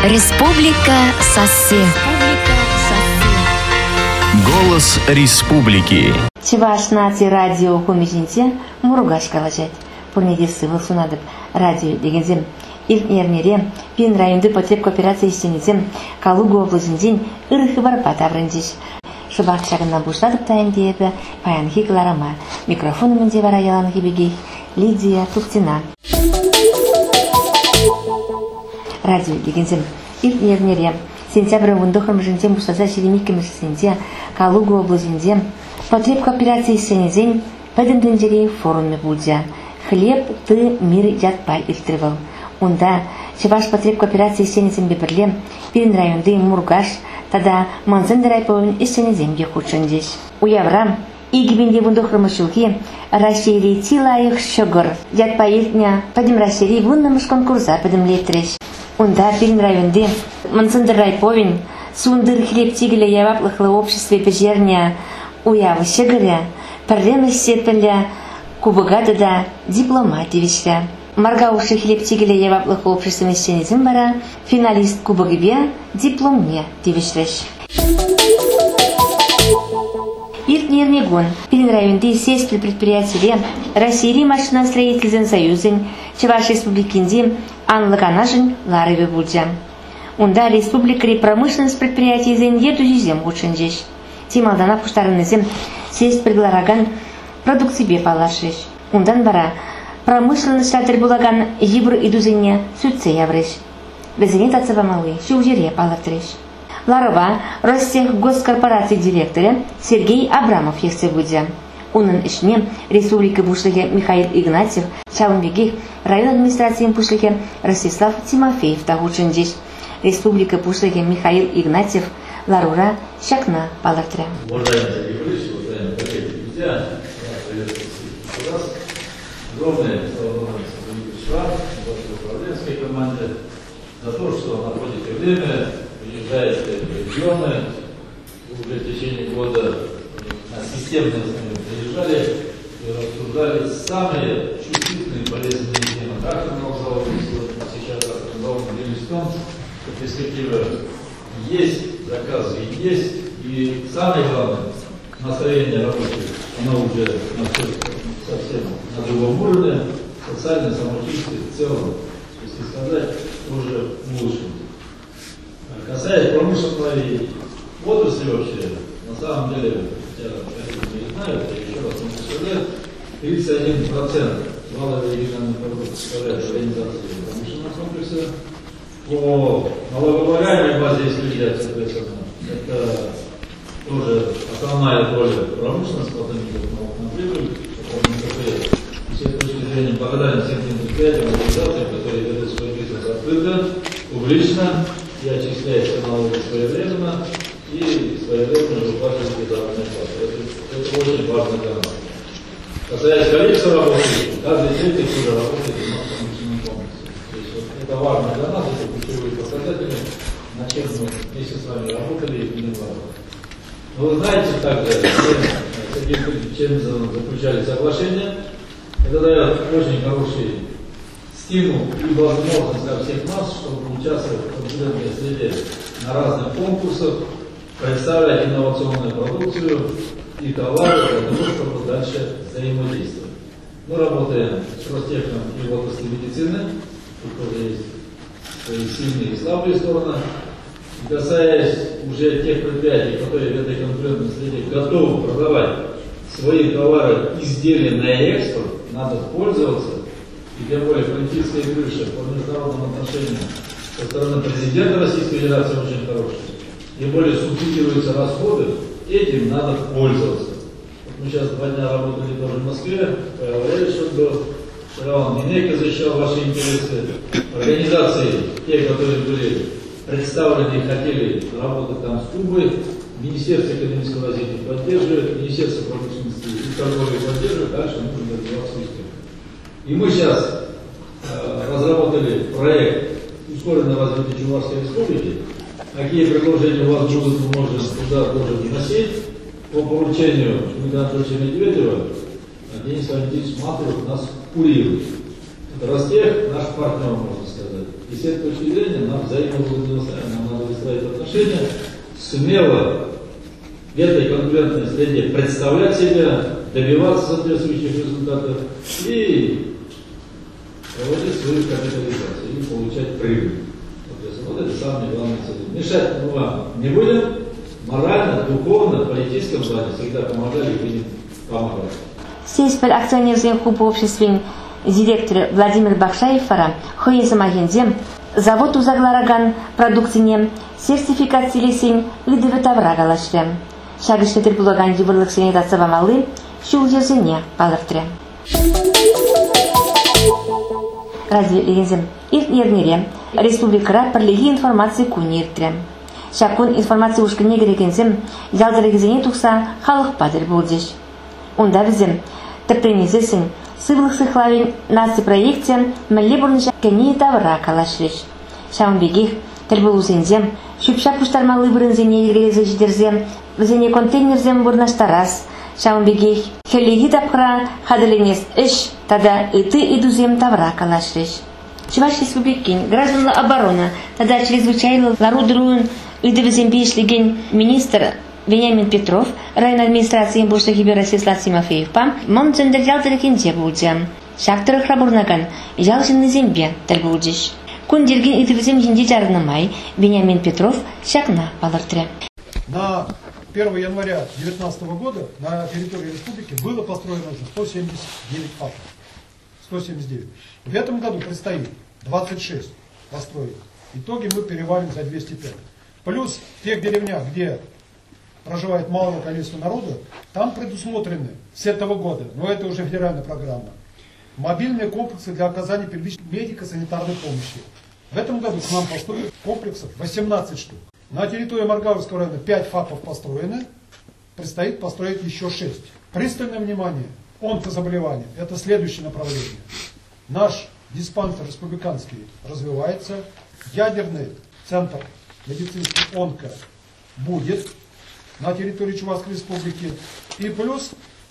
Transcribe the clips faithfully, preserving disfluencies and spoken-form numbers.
Республика Сассе. Голос республики. Чеваш нации радио хумижинте муругаш калажет. Пурнеде сывыл сунадып радио дегензем. Илнернере пин районды потреб кооперации сенезем Калугу областынден ырыхы бар батаврындиш. Шыбақ шағынна бұшладып тайын дейбі паянхи кыларама. Микрофонымен де бар аяланхи беги Лидия Туктина. Радио дегензем илнернере сентябрь вундохрым жинтем бұшласа шеремиккім сенде Калугу областынде потреб кооперации сенезем падындынжере форуме бұлджа. Хлеб, ты, мир, ятпаль илтірвал. Онда Чеваш потреб кооперации сенезем бебірлем, пирин районды Мургаш, тада манзынды райповын исенеземге худшындеш. Уяврам, игибинде вундохрымы шулги, расшири тилайых шогыр. Ятпа илтня, падим расшири вуннымыш конкурса падим летреш. Онда пирин районды манзынды райповын, сундыр хлеб тигілі яваплықлы обществе пежерня уявы шыгыря, пірлемі сетпілі, кубыгады да дипломативишля. Маргауши хлеб тигілі яваплық обществе сенезім бара, финалист кубыгыбе дипломне девишлеш. Иртнернегон, пирин районды сельские предприятия России машиностроительный союзын, Чеваш республикинде анлыганажын ларыве булджа. Онда республикари промышленность предприятий зен еду жизем худшынжеш. Тималдана пуштарынызем сесть приглараган продукцибе палашеш. Ондан бара промышленность шатыр булаган ебр идузыне сүтсе явреш. Безене тацавамалы шеужере палатреш. Ларова Россех госкорпорации директоры Сергей Абрамов ехсе будя. Унын ишне республика бушлыхе Михаил Игнатьев, Чавынбегих район администрации пушлыхе Ростислав Тимофеев тагучынжеш. Республика бушлыхе Михаил Игнатьев Ларура Шакна палатре. Огромное вашей управленской команде за то, что находите время, приезжаете в регионы, уже в течение года на системной основе приезжали и обсуждали самые чувствительные и полезные темы. Как продолжал сейчас разговор делись в том, что перспектива есть, заказы есть, и самое главное, настроение рабочих, оно уже находится совсем на другом уровне, социальной самочувствие в целом, если сказать, уже лучше. Касаясь промышленной отрасли вообще, на самом деле, я не знаю, я еще раз могу сказать, тридцать один процент валовой региональной продукции составляет организация промышленного комплекса. По налогооблагаемой базе, если взять, соответственно, это тоже основная доля промышленности, потом идет налог на прибыль. И с этой точки зрения благодарен всем тем предприятиям, организациям, которые ведут свой бизнес открыто, публично и отчисляются налоги своевременно и своевременно выплачивают заработные платы. Это, это очень важно для нас. Касаясь количества рабочих, каждый третий уже работает у нас в промышленном комплексе. То есть вот это важно для нас, это ключевые показатели, на чем мы вместе с вами работали и не важно. Но вы знаете также, чем заключали соглашения, это дает очень хороший стимул и возможность для всех нас, чтобы участвовать в конкурентной среде на разных конкурсах, представлять инновационную продукцию и товары для того, чтобы дальше взаимодействовать. Мы работаем с Ростехом и в области медицины, тут тоже есть свои сильные и слабые стороны. И касаясь уже тех предприятий, которые в этой конкурентной среде готовы продавать свои товары, изделия на экспорт, надо пользоваться. И тем более политическая крыша по международным отношениям со стороны президента Российской Федерации очень хорошая. Тем более субсидируются расходы, этим надо пользоваться. Вот мы сейчас два дня работали тоже в Москве, Павел Валерьевич был, вчера он Минейко защищал ваши интересы, организации, те, которые были представлены и хотели работать там с Кубой, Министерство экономического развития поддерживает, Министерство промышленности и торговли поддерживает, дальше нужно развиваться успех. И мы сейчас э, разработали проект ускоренного развития Чувашской республики. Какие предложения у вас будут, мы можем туда тоже вносить. По поручению Дмитрия Анатольевича Медведева Денис Валентинович Матуров нас курирует. Это Ростех, наш партнер, можно сказать. И с этой точки зрения нам взаимовыгодно, нам надо выстраивать отношения, смело в этой конкурентной среде представлять себя, добиваться соответствующих результатов и проводить свою капитализацию и получать прибыль. Вот это самое главное цель. Мешать мы вам не будем, морально, духовно, в политическом плане всегда помогали и будем помогать. Сейспель акционерный клуб обществен директор Владимир Бакшаевара хойесам агенде завод узаглаган продукцине сертификациялесен лидове тавра галашты. Шагыштетер булаган дибырлык санитация бамалы шул жерзене балыртыры. Радио Легензем ир ернере республикара пірлігі информации күнертірі. Шакун информация ушкіне керекензем ялдырегізене тұқса халық падыр болдеш. Онда бізім тіпренезесін сывлық сықлавин наси проекте мәлі бұрынша кәне тавра калашреш. Шаун бегех тіл болузензем шүпшап пұштармалы бұрынзене елгелезі жидерзем візене контейнерзем бұрнаштарас. Шаун бегех хеллеги тапқыра хадыленес іш тада ыты идузем тавра калашреш. Чуваш республикин гражданла оборона тада чрезвычайно ларудруын ыдывізем бейшлеген министр Вениамин Петров, район администрации Бошта Хиберасислав Тимофеев пам, мон цендер ялдырекенде булдем. Шактыры храбурнаган, ялжынны зембе тәл булдиш. Кундерген ыдывізем жинде жарынымай, Вениамин Петров шакна балыртыры. На первого января две тысячи девятнадцатого года на территории республики было построено уже сто семьдесят девять фабрик. сто семьдесят девять. В этом году предстоит двадцать шесть построить. Итоги мы перевалим за двести пять. Плюс в тех деревнях, где проживает малое количество народа, там предусмотрены с этого года, но это уже федеральная программа, мобильные комплексы для оказания первичной медико-санитарной помощи. В этом году к нам поступит комплексов восемнадцать штук. На территории Маргавовского района пять ФАПов построены, предстоит построить еще шесть. Пристальное внимание, онкозаболевания, это следующее направление. Наш диспансер республиканский развивается, ядерный центр медицинский онко будет на территории Чувашской республики. И плюс,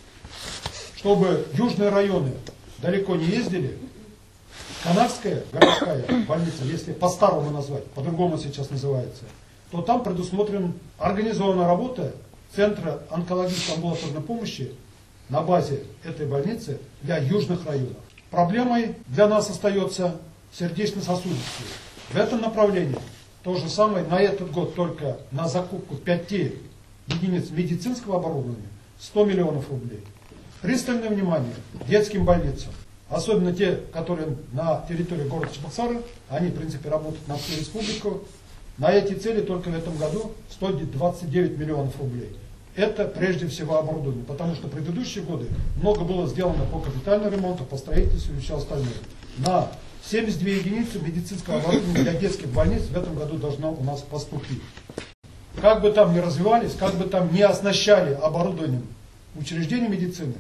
чтобы южные районы далеко не ездили, Канавская городская больница, если по-старому назвать, по-другому сейчас называется, то там предусмотрена организованная работа Центра онкологической амбулаторной помощи на базе этой больницы для южных районов. Проблемой для нас остается сердечно-сосудистые. В этом направлении то же самое на этот год только на закупку пяти единиц медицинского оборудования сто миллионов рублей. Пристальное внимание детским больницам, особенно те, которые на территории города Чебоксары, они в принципе работают на всю республику. На эти цели только в этом году сто двадцать девять миллионов рублей. Это прежде всего оборудование, потому что в предыдущие годы много было сделано по капитальному ремонту, по строительству и все остальное. На семьдесят две единицы медицинского оборудования для детских больниц в этом году должно у нас поступить. Как бы там ни развивались, как бы там ни оснащали оборудованием учреждения медицины,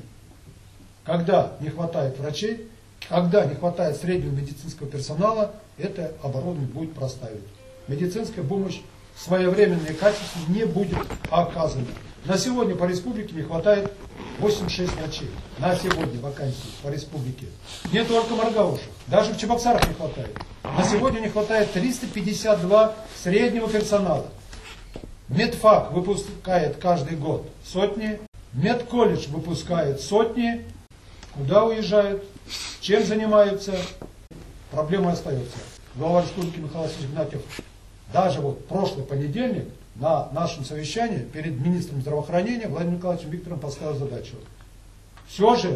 когда не хватает врачей, когда не хватает среднего медицинского персонала, это оборудование будет простаивать. Медицинская помощь своевременно и качественно не будет оказана. На сегодня по республике не хватает восемьдесят шесть врачей. На сегодня вакансий по республике. Не только Маргауша, даже в Чебоксарах не хватает. На сегодня не хватает триста пятьдесят два среднего персонала. Медфак выпускает каждый год сотни, медколледж выпускает сотни. Куда уезжают, чем занимаются, проблема остается. Глава республики Михаил Васильевич Игнатьев даже вот прошлый понедельник на нашем совещании перед министром здравоохранения Владимиром Николаевичем Викторовым поставил задачу. Все же,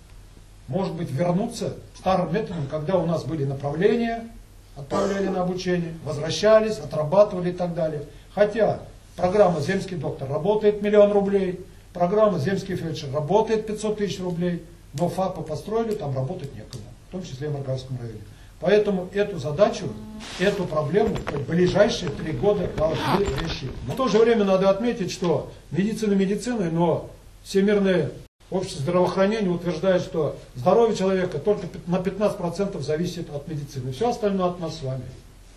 может быть, вернуться к старым методам, когда у нас были направления, отправляли на обучение, возвращались, отрабатывали и так далее. Хотя программа «Земский доктор» работает миллион рублей, программа «Земский фельдшер» работает пятьсот тысяч рублей, но ФАПы построили, там работать некому, в том числе и в Маргавском районе. Поэтому эту задачу, эту проблему в ближайшие три года должны решить. Но в то же время надо отметить, что медицина медициной, но Всемирное общество здравоохранения утверждает, что здоровье человека только на пятнадцать процентов зависит от медицины. Все остальное от нас с вами.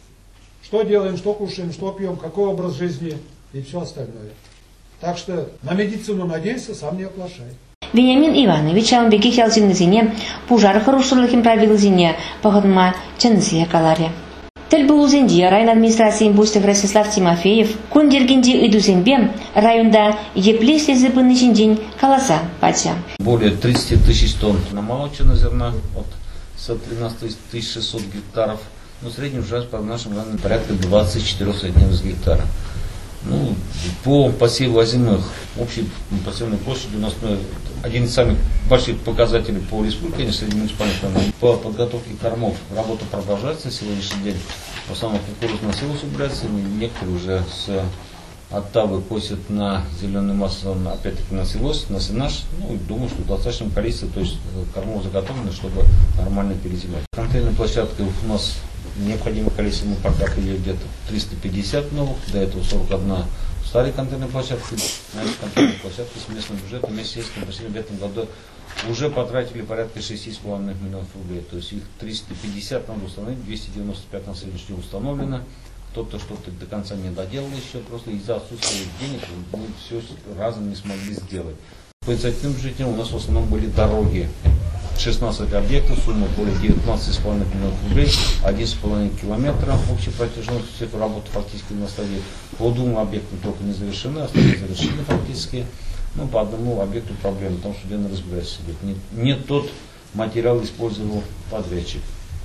Что делаем, что кушаем, что пьем, какой образ жизни и все остальное. Так что на медицину надейся, сам не оплошай. Вениамин Иванович Аумбеки Хелсинезине, пужар хорошерлыхим правилзине, погодма чензия каларе. Тіл бұлзенде район администрацияның бустық Ростислав Тимофеев көндергенде идусенбе районда епле сезіпіні жінден каласа пача. Более тридцати тысяч тонн намолочено зерна от сто тринадцать тысяч шестьсот гектаров. Но средний урожай по нашим данным порядка двадцать четыре сотни гектара. Ну, по посеву озимых, общей посевной площади у нас ну, один из самых больших показателей по республике, не среди муниципальных районов. По подготовке кормов работа продолжается на сегодняшний день. В основном кукурузная силос убирается, некоторые уже с оттавы косят на зеленую массу, опять-таки на силос, на сенаж. Ну, и думаю, что в достаточном количестве, то есть кормов заготовлено, чтобы нормально перезимать. Контейнерная площадка у нас необходимое количество, мы прокатили где-то триста пятьдесят новых, до этого сорок одна старые контейнерные площадки. На эти контейнерные площадки с местным бюджетом вместе с этим в этом году уже потратили порядка шести с половиной миллионов рублей. То есть их триста пятьдесят надо установить, двести девяносто пять на сегодняшний день установлено. Кто-то что-то до конца не доделал еще, просто из-за отсутствия денег мы все разом не смогли сделать. По инициативным бюджетам у нас в основном были дороги. шестнадцать объектов, сумма более девятнадцати с половиной миллионов рублей, один с половиной километра общей протяженности, работа фактически на стадии. По двум объектам только не завершены, остальные завершены фактически. Ну, по одному объекту проблема, потому что где-то разбирается. Не, не тот материал использовал подрядчик.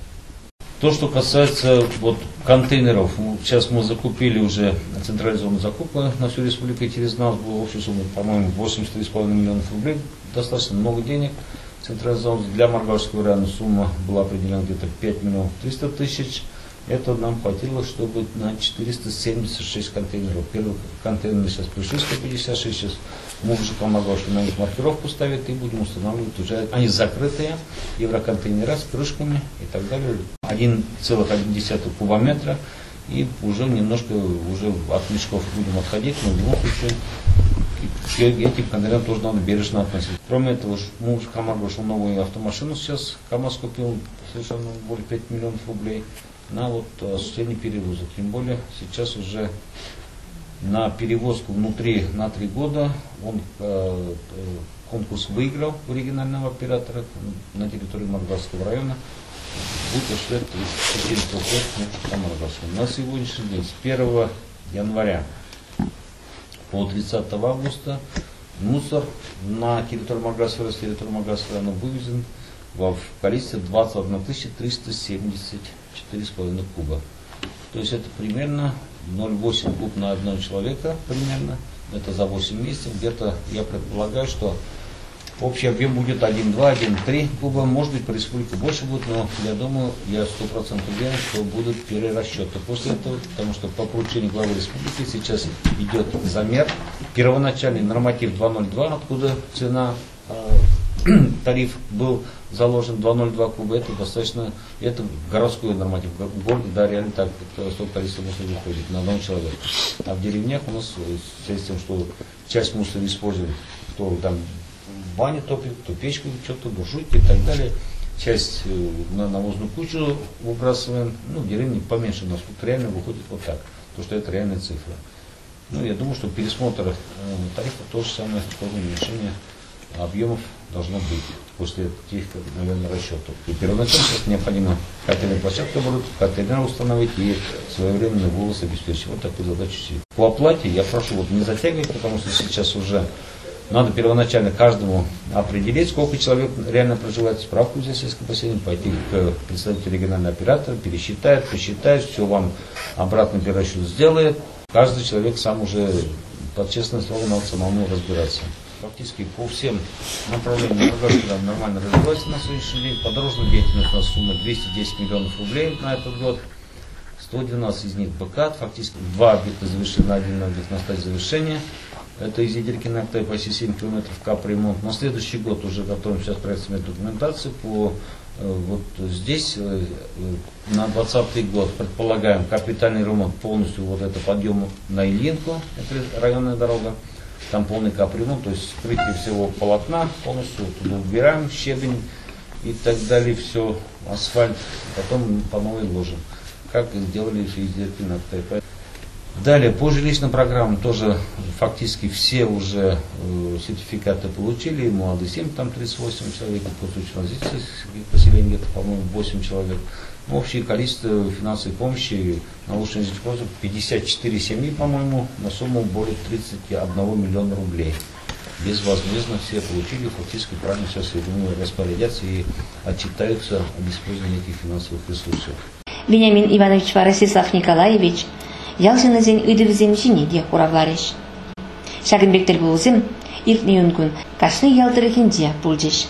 То, что касается вот, контейнеров, сейчас мы закупили уже централизованную закупку на всю республику, через нас была общая сумма, по-моему, восемьдесят три с половиной миллионов рублей, достаточно много денег. Централизованная для Маргашского района сумма была определена где-то пять миллионов триста тысяч. Это нам хватило, чтобы на четыреста семьдесят шесть контейнеров. Первый контейнер сейчас пришли сто пятьдесят шесть, сейчас мы уже помогал, что на них маркировку ставят и будем устанавливать уже. Они закрытые, евроконтейнера с крышками и так далее. один целых одна десятая кубометра и уже немножко уже от мешков будем отходить, но в любом случае к этим контейнерам тоже надо бережно относиться. Кроме этого, мы уже Камар вышел новую автомашину сейчас, КамАЗ купил совершенно более пяти миллионов рублей на вот осуществление перевозок. Тем более сейчас уже на перевозку внутри на три года он э, конкурс выиграл у регионального оператора на территории Маргашского района. Будет осуществлять четыреста лет. На сегодняшний день с первого января по тридцатого августа мусор на территории Маргашского района, территории Маргашского района вывезен в количестве двадцать одна тысяча триста семьдесят четыре с половиной куба. То есть это примерно ноль целых восемь десятых куб на одного человека примерно. Это за восемь месяцев. Где-то я предполагаю, что общий объем будет один целых два — один целых три куба. Может быть, по республике больше будет, но я думаю, я сто процентов уверен, что будут перерасчеты после этого, потому что по поручению главы республики сейчас идет замер. Первоначальный норматив два ноль два, откуда цена тариф был заложен два ноль два куба, это достаточно, это городской норматив. В городе, да, реально так, столько количество мусора выходит на одного человека. А в деревнях у нас, в связи с тем, что часть мусора использует, кто там в бане топит, кто печку, что-то, буржуйки и так далее, часть на навозную кучу выбрасываем, ну, в деревне поменьше у нас, тут реально выходит вот так, потому что это реальная цифра. Ну, я думаю, что пересмотр э, тарифа то же самое, тоже уменьшение объемов должно быть после тех, наверное, расчетов. И первоначально сейчас необходимо контейнерную площадку оборудовать, контейнер установить и своевременно вывоз обеспечить. Вот такую задачу себе. По оплате я прошу вот не затягивать, потому что сейчас уже надо первоначально каждому определить, сколько человек реально проживает, справку взять сельское поселение, пойти к представителю регионального оператора, пересчитает, посчитает, все вам обратно перерасчет сделает. Каждый человек сам уже, под честное слово, надо самому разбираться. Фактически по всем направлениям Маргашский нормально развивается на сегодняшний день. По дорожной деятельности у нас сумма двести десять миллионов рублей на этот год. сто двенадцать из них БКАТ. Фактически два объекта завершены, один объект на стадии завершения. Это из Еделькина Актай почти семь километров капремонт. На следующий год уже готовим сейчас проектную документацию по вот здесь на двадцатый год предполагаем капитальный ремонт полностью вот это подъем на Ильинку, это районная дорога. Там полный капремонт, то есть скрытие всего полотна, полностью туда убираем, щебень и так далее, все, асфальт, потом по новой ложим. Как сделали в Еделькина Актай. Далее, по жилищным программам тоже фактически все уже э, сертификаты получили. Молодые семь, там тридцать восемь человек, по развитию поселения где-то, по-моему, восемь человек. Но общее количество финансовой помощи на улучшение жизни пятьдесят четыре семьи, по-моему, на сумму более тридцати одного миллиона рублей. Безвозмездно все получили, фактически правильно сейчас распорядятся и отчитаются об использовании этих финансовых ресурсов. Вениамин Иванович Ростислав Николаевич ялшыны зен үйдібізем жіне де құравларыш. Шагынбектер болызым, иртне үнгін кашны ялдырыхынде бұлдыш.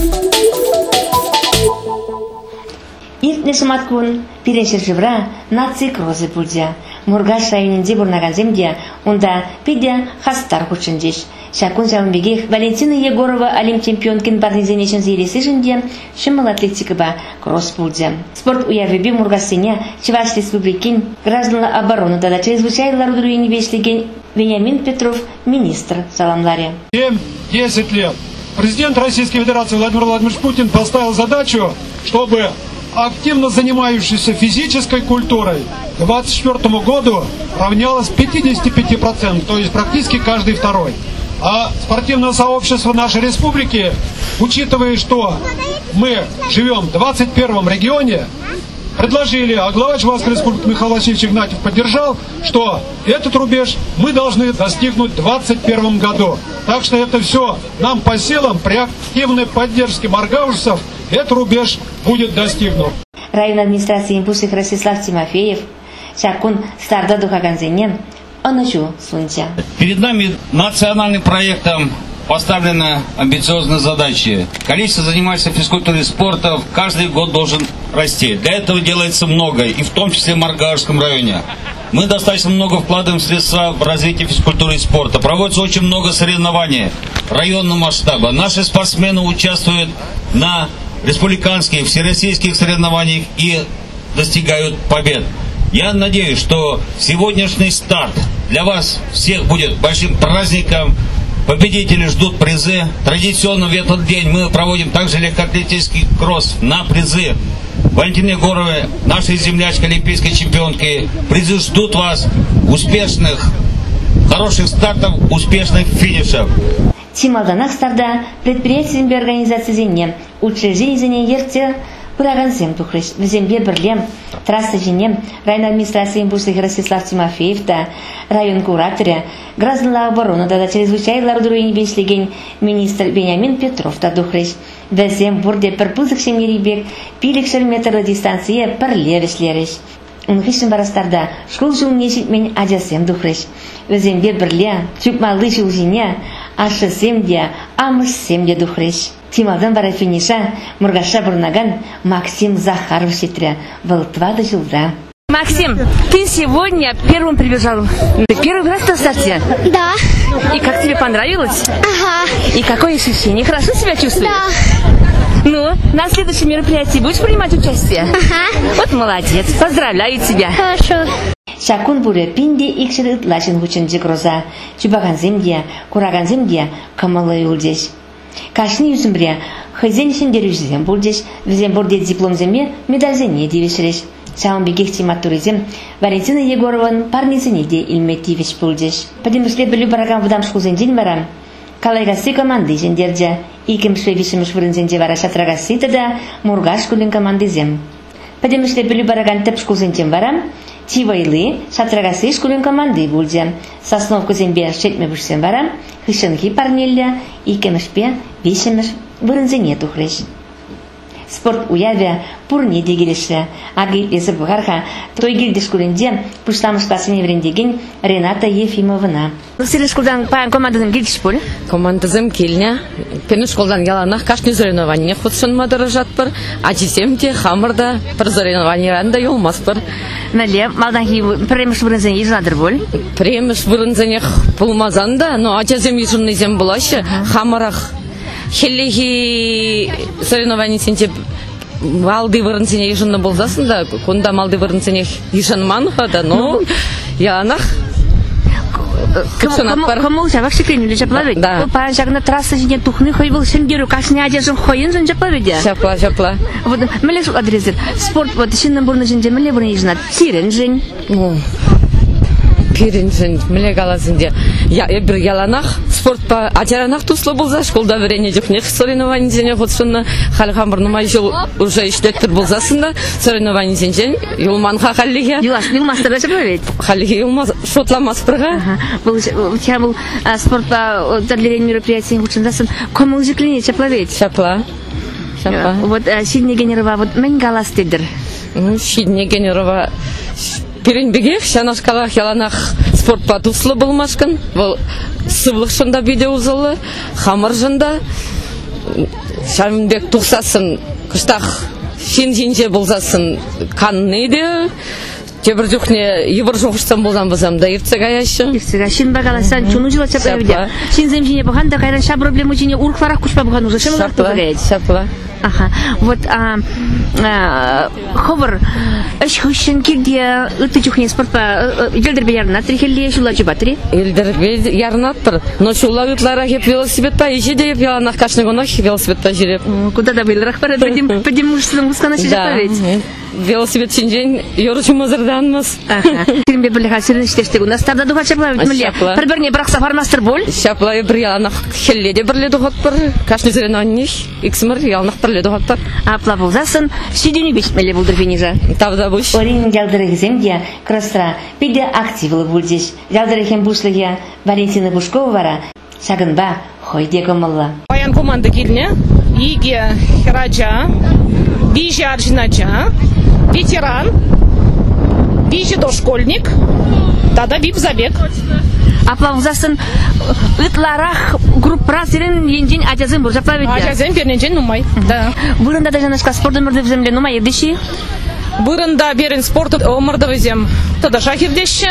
Иртне шыматкун пирешер живра наци крозы бұлдя. Мургаш районінде бұрнаған земде, онда пиде хастар құчындыш. Шакун Жаунбегех Валентина Егорова алим чемпионкин парнизенешін зейлесі жінде шымыл атлетикаба кросс бұлдя. Спорт уявебе Мургасыне Чуваш Республикин гражданла обороны да чрезвычайлар удруени бешлеген Вениамин Петров, министр саламларе. семь-десять лет. Президент Российской Федерации Владимир Владимирович Путин поставил задачу, чтобы активно занимающийся физической культурой к двадцать четвёртому году равнялось пятидесяти пяти процентам, то есть практически каждый второй. А спортивное сообщество нашей республики, учитывая, что мы живем в двадцать первом регионе, предложили, а глава Чувашской республики Михаил Васильевич Игнатьев поддержал, что этот рубеж мы должны достигнуть в двадцать первом году. Так что это все нам по силам, при активной поддержке маргаушцев этот рубеж будет достигнут. Район администрации импульсных Ростислав Тимофеев, Шакун Старда Духаганзене, Оначу Сунча. Перед нами национальным проектом поставлены амбициозные задачи. Количество занимающихся физкультурой и спортом каждый год должен расти. Для этого делается многое, и в том числе в Маргаушском районе. Мы достаточно много вкладываем средства в развитие физкультуры и спорта. Проводится очень много соревнований районного масштаба. Наши спортсмены участвуют на республиканских, всероссийских соревнованиях и достигают побед. Я надеюсь, что сегодняшний старт для вас всех будет большим праздником. Победители ждут призы. Традиционно в этот день мы проводим также легкоатлетический кросс на призы. Валентина Егорова, нашей землячкой, олимпийской чемпионки. Призы ждут вас. Успешных, хороших стартов, успешных финишев. Тималданах старда предприятиями организации зене, учреждений зене ерте Пыраган зем тухрыш, в земле бірлем, трасса женем, район администрации импульсных Ростислав Тимофеев да, район кураторы, гражданла обороны да чрезвычайлар удруени бешлеген министр Вениамин Петров да тухрыш. В зем борде перпузык шемерибек, пилик шерметрлы дистанция перлерішлеріш. Унхишын барастарда школ жуын нешіт мен адясем тухрыш. В земле бірле, чүпмалы жыл жене, ашы земде, амыш земде тухрыш. Тималдан бара финиша Мургаша Бурнаган Максим Захаров сетре Волтвада жылда. Максим, ты сегодня первым прибежал. Ты первый раз на старте? Да. И как тебе понравилось? Ага. И какое ощущение? Хорошо себя чувствуешь? Да. Ну, на следующем мероприятии будешь принимать участие? Ага. Вот молодец. Поздравляю тебя. Хорошо. Шакун буре пинде икширит лачын хучынжы гроза. Чубаган земде, кураган земде камалы юлдеш. Кашни юзымбре, хызен шендер юзем булдеш, візем борде диплом земе медаль зене девешреш. Шаунбегех тиматуризем Валентина Егорован парнизене де илметивеш булдеш. Падимышле білі бараган вдам шхузен барам. Калайгаси команды жендерде, икемшле вишемеш вырынзенде вара шатрагасы да Мургаш кулин командызем. Падимышле білі бараган теп шхузен барам, Тивайлы шатрагасы шкулин команды булдзе. Сосновку зембе шетме бушсен барам, хышынхи парнелля, икемешпе вишемеш вырынзене тухреш. Спорт уяве пурне дегелеші. Ағы лесі бұғарха той гилді шкулінде пұштамыш пасыне верендеген Рената Ефимовна. Сірі шкулдан паян командының гилдіш болы? Командызым келіне. Пені шкулдан яланақ кашны соревнование құтсын мадыры жатпыр. Ачисемде, хамырда, бір соревнованиянда елмаспыр. Нәле, малдан ки премеш вырынзене ежінадыр бол? Премеш вырынзене бұлмазанда, но ачасем ежіннезем бұлашы, хамырақ. Хеллихи соревнование сентеп малды вырынсене ежінны болзасын да, кунда малды вырынсене ежінман да, но яланақ Кому жавак шекреню лежа плавить? Да. Паян жагна трасса жіне тухны хой был шенгеру, кашны одежын хойын жын жаплавить? Жапла, жапла. Вот, мэле шул адрезер. Спорт, вот, шинны бурны жын жемеле бурны ежінат. Сирен жын. Пиринжин, миле галасынде. Я бир яланах спортпа атеранах туслы болса, школда берене жухнех соревнований зене хотсунна халхамбыр нумай жыл уже иштеттир болсасында соревнований зенжен юлманха халлиге. Юлаш, юлмастырда чаплавет? Халлиге юлмас шотламас пырга. Бұл тя бұл спортпа зарлерен мероприятиен хучындасын комыл жеклене чаплавет? Чапла. Чапла. Вот Сидне Генерова, вот мен галас дедір. Сидне Генерова Пиринбегех, шанашкалах яланах спортпа туслы болмашкан. Бұл сывлық шында биде узылы, хамыр жында. Шамбек тухсасын, кыштақ шин жинже болзасын канны де. Тебір жүхне ебір жоғыштан болзан болзам да ефцег аяшы. Ефцег, шин бағаласан, чуну жыла чапа евде. Шин земжине бұған да қайран ша проблему жине урқларақ күшпа бұған уже. Шын Шапла, шапла. Ага, вот ховыр, үш хүшін керде үтті жүхне спортпа елдербе ярына трихелле шула жыбатыры? Елдербе ярынаттыр, но шула үтлара хеп велосипедта, еші де еп яланақ кашнығына хеп велосипедта жүреп. Куда да бұйлырақ бары, пәдем мұшсының ұсқана ше жапа ведь? Велосипед шинжен yoruşu mızırdanmız. Тирмбе бірліға сірін іштештегі. У нас тарда дуға чапла өтмілі. Бір-біріне бірақ сафармастыр бол? Шапла бір яланақ хелледе бірлі дұғат бір. Кашны зірен аннеш. Иксімір яланақ бірлі дұғат бір. Апла болзасын, сүйдені бешмелі болдыр бенежа. Тавда бұш. Орин ялдыры земде крастра пиде активлы бұлдеш. Ялдыры хем бұшлыға Валентина Бушкова вара. Шагынба хойде көмілі. Баян команды келіне. Иге Хираджа. Бижи Аржинаджа. Ветеран, бижи дошкольник, тада бип забег. Аплавзасын ытларах группа сирен енден ажазын бұл жапла веде? Ажазын берненжен нумай, да. Бұрында да жанашқа спорт өмірді вземле нумай ердеші? Бұрында берін спорт өмірді взем, тада шахирдеші.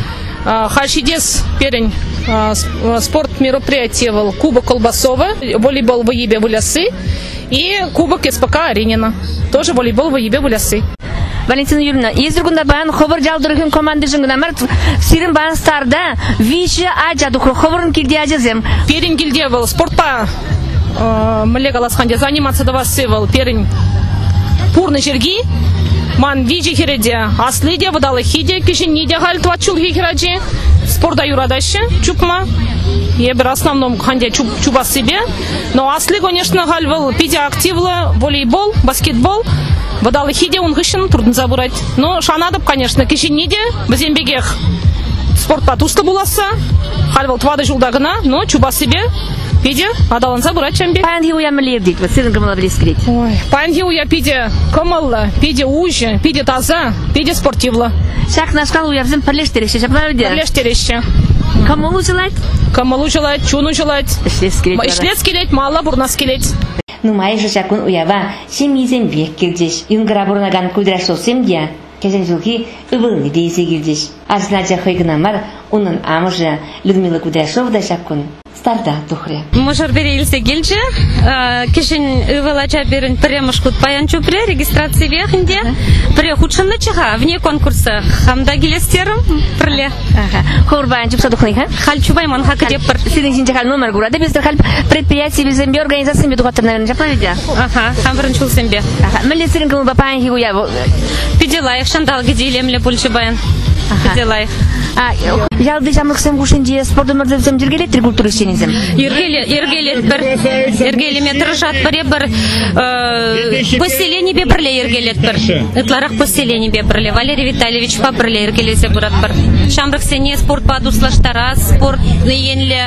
Хашидес перень спорт мероприятие был Кубок Колбасова, волейбол в Ебе в Улясы и Кубок СПК Аренина, тоже волейбол в Ебе в Улясы. Валентина Юрьевна, есть другunda bayan хобыр жалдырыхын команды жыңгына мәрт сирин bayan старда виши ажа духры хобырын килде ажазем. Перень килде был спортпа млега ласханде заниматься давасы был перень пурны жерги. Ман види хереде, аслиде выдалы хиде, кишениде гальтва чулхи хераджи, спорта юрадащи, чупма, ебер основном ханде чуп чуба себе, но асли, конечно, гальвал пиде активлы, волейбол, баскетбол, выдалы хиде он гыщен, трудно забурать, но шанадып, конечно, кишениде, бзембегех спорт патуста буласа, гальвал твады жулдагына, но чуба себе. Пиде, адалан забурать чамбе. Паянги уя млевдик, вот сырын гамала блескрить. Ой, паянги уя пиде комалла, пиде ужи, пиде таза, пиде спортивла. Шак на шкалу я взем парлештереще, шаплавде? Парлештереще. Камалу желать? Камалу желать, чуну желать. Ишлет скелеть, мало бурна скелеть. Ну, майже шакун уява, семьизем век кирдеш. Юнгара бурнаган кудраш сосем дия. Кезен жылки ыбылны дейсе кирдеш. Арсенача хойгынамар, унын амыжа Людмила Кудряшова да шакун. Старда тухре. Можар берилсе гелже, кишин ывалача берин премушкут паян чупре, регистрации вехнде, пре худшанны чыга, вне конкурса, хамда гелестерым, прле. Хор баян чупса тухны, ха? Хал чубай ман хака деппар. Сидин синче хал номер гурада, без хал предприятие безембе организации медухатыр, наверное, чаплавидя? Ага, хамбрын чулсембе. Мэлли сирин кому бапаян хигуя? Пиделаев, шандал геделемле больше баян. Пиделаев. Ялды жамлыксем кушинде спорт өмірді взем жергелеттір культуры сенізем? Ергелет бір, ергелеме тұрышат бір, бір поселение бе бірле ергелет бір. Ытларақ поселение бе бірле. Валерий Витальевич па бірле ергелесе бұрат бір. Шамрыксене спорт па адуслаштара, спорт енле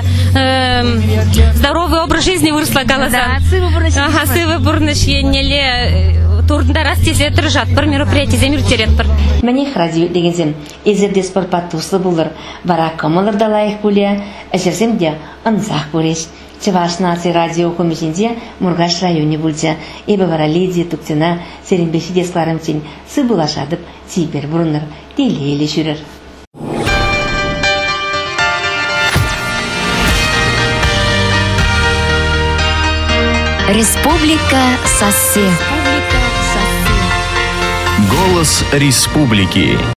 здоровый образ жизни выросла галаза. Ага, сывы бұрныш енле турндарас тесе тұрышат бір мероприятие земір терет бір. Мәне радио дегенсем, езерде спорт па туслы булыр, бара комалыр да лайық бөле, әжерсем де ынзақ көреш. Чеваш нации радио комишінде Мургаш районе бүлде. Ебі бара Лидия Туктина, серенбеші дескларым тен сы бұлашадып, тейбер бұрыныр, дейлейлі жүрір. Республика Соссе. Голос республики.